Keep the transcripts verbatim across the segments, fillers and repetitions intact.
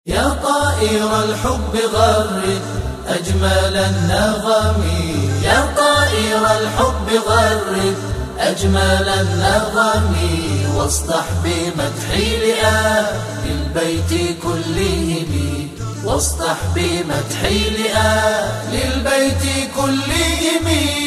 يا طائر الحب غرد أجمل النغم، يا طائر الحب غرد أجمل النغم، واصدح بمدحي لآل البيت كلهم، واصدح بمدحي لآل البيت كلهم.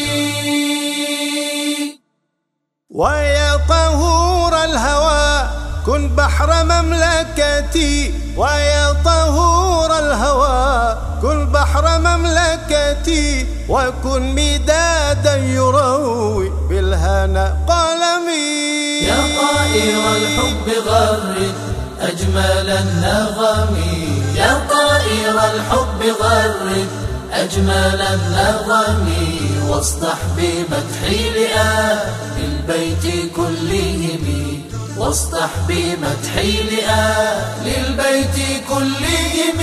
ويا طهور الهوى كن بحر مملكتي، ويا طهور الهوى كن بحر مملكتي، وكن مدادا يروي بالهنا قلمي. يا طائر الحب غرد أجمل النغم، يا طائر الحب غرد أجمل النغم، واصدح بمدحي لآل البيت كلهم، واصدح بمدحي لآل البيت كلهم.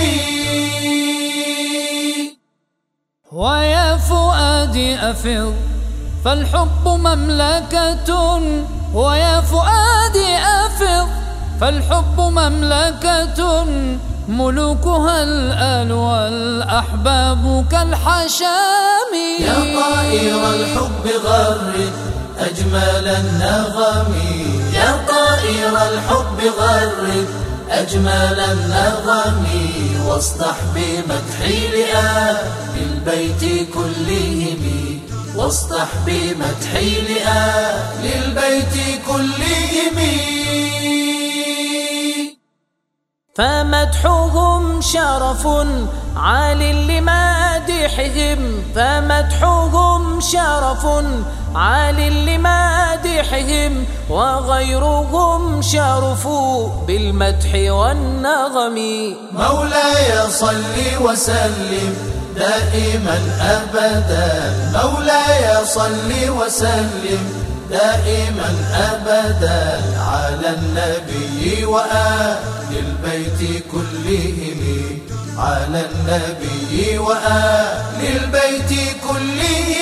ويا فؤادي أفض فالحب مملكة، ويا فؤادي أفض فالحب مملكة، ملوكها الآل والأحباب كالحشام. يا طائر الحب غرد أجمل النغم، يا طائر الحب غرد أجمل النغم، واصدح بمدحي لآل البيت كلهم، واصدح بمدحي لآل البيت كلهم. فمدحهم شرف عال لمادحهم، فمدحهم شرف عال لمادحهم، وغيرهم شرفوا بالمدح والنغم. مولاي صل وسلم دائما أبدا، مولاي صل وسلم دائما أبدا على النبي وآل البيت كلهم، على النبي وآل البيت كلهم.